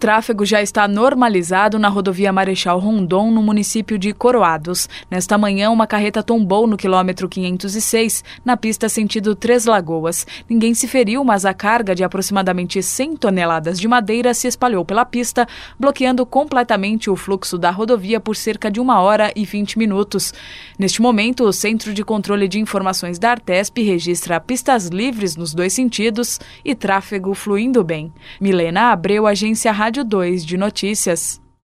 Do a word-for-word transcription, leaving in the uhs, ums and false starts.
tráfego já está normalizado na rodovia Marechal Rondon, no município de Coroados. Nesta manhã, uma carreta tombou no quilômetro quinhentos e seis, na pista sentido Três Lagoas. Ninguém se feriu, mas a carga de aproximadamente cem toneladas de madeira se espalhou pela pista, bloqueando completamente o fluxo da rodovia por cerca de uma hora e vinte minutos. Neste momento, o Centro de Controle de Informações da Artesp registra pistas livres nos dois sentidos e tráfego fluindo bem. Milena Abreu, Agência Rádio dois de Notícias.